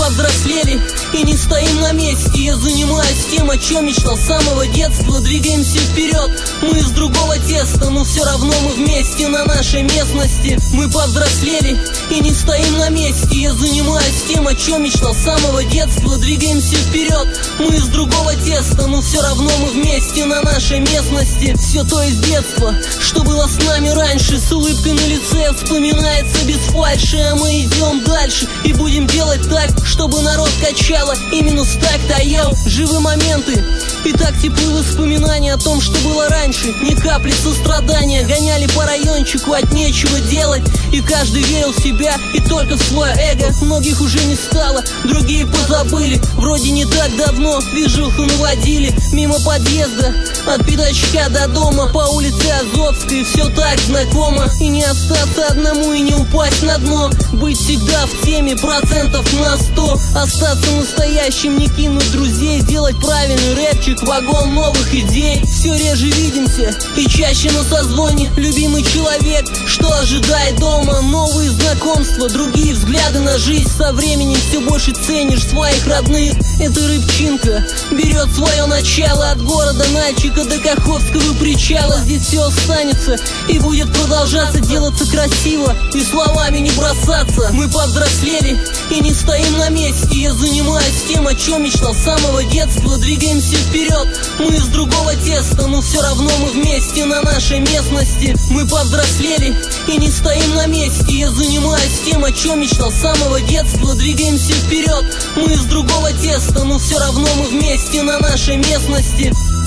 повзрослели и не стоим на месте. Я занимаюсь тем, о чем мечтал с самого детства. Двигаемся вперед, мы из другого теста, но все равно мы вместе на нашей местности. Мы повзрослели и не стоим на месте. Я занимаюсь тем, о чем мечтал с самого детства. Двигаемся вперед, мы из другого теста, но все равно мы вместе на нашей местности. Все то из детства, что было с нами раньше, с улыбкой на лице вспоминается без фальши. А мы идем дальше и будем делать так, чтобы народ качало. И минус так-то я живы моменты и так теплы воспоминания о том, что было раньше. Ни капли сострадания, гоняли по райончику от нечего делать, и каждый верил в себя и только в свое эго. Многих уже не стало, другие позабыли. Вроде не так давно движуху наводили мимо подъезда, от пятачка до дома, по улице Азовской. Все так знакомо, и не остаться одному, и не упасть на дно. Быть всегда в теме, процентов на 100. Остаться настоящим, не кинуть друзей, сделать правильный рэпчик, вагон новых идей. Все реже видимся и чаще на созвоне. Любимый человек, что ожидает дома? Новые знакомства, другие взгляды на жизнь. Со временем все больше ценишь своих родных. Эта рыбчинка берет свое начало от города Нальчика до Каховского причала. Здесь все останется и будет продолжаться, делаться красиво и словами не бросаться. Мы повзрослели и не стоим на месте. Я занимаюсь тем, о чем мечтал с самого детства. Двигаемся вперед, мы из другого теста, но все равно мы вместе на нашей местности. Мы повзрослели и не стоим на месте. Я занимаюсь тем, о чем мечтал с самого детства. Двигаемся вперед, мы из другого теста, но все равно мы вместе на нашей местности.